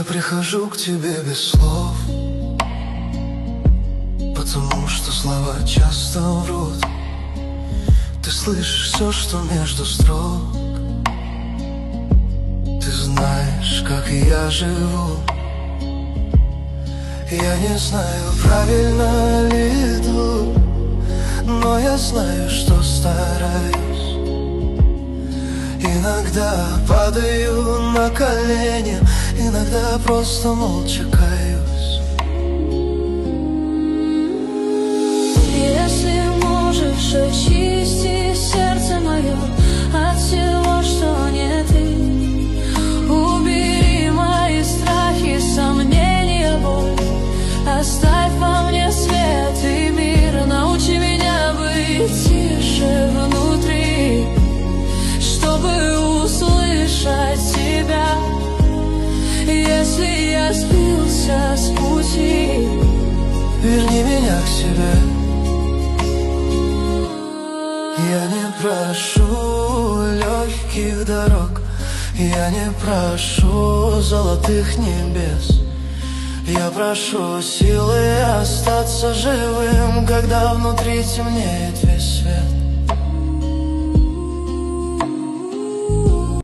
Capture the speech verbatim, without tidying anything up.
Я прихожу к тебе без слов, потому что слова часто врут. Ты слышишь все, что между строк. Ты знаешь, как я живу. Я не знаю, правильно ли иду, но я знаю, что стараюсь. Иногда падаю на колени, иногда просто молча каюсь. Если можешь, очисти сердце мое от всего, что не ты. Убери мои страхи, сомнения, боль. Оставь во мне свет и мир. Научи меня быть тише внутри, чтобы услышать тебя. Если я сбился с пути, верни меня к себе. Я не прошу легких дорог, я не прошу золотых небес. Я прошу силы остаться живым, когда внутри темнеет весь свет.